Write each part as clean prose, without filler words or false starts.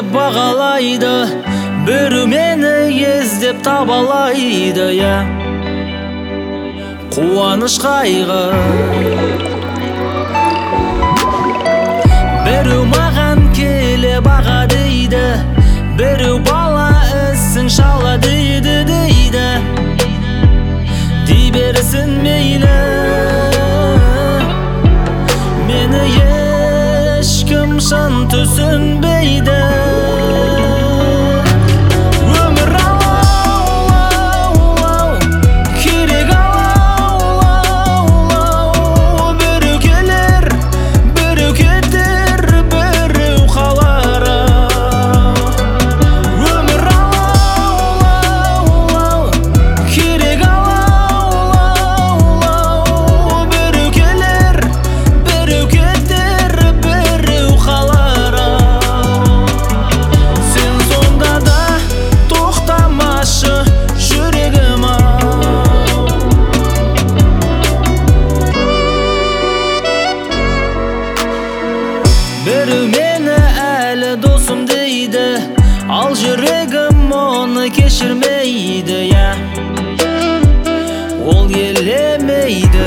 деп бағалайды, біреу мені іздеп табалайды, я қуаныш қайғы. Біреу маған келе баға дейді, біреу бала ісін шала дейді, дей берсін мейлі, мені ешкім шын түсінбейді. Біреу мені әлі досым дейді, ал жүрегім оны кешірмейді, я ол елемейді.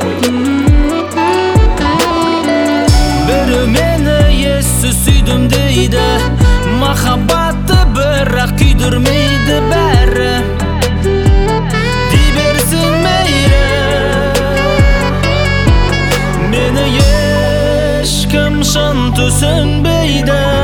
Біреу мені ессіз сүйдім дейді, махаббатты бірақ күйдірмейді бәрі, дей берсін мейлі, мені ешкім шын түсінбейді.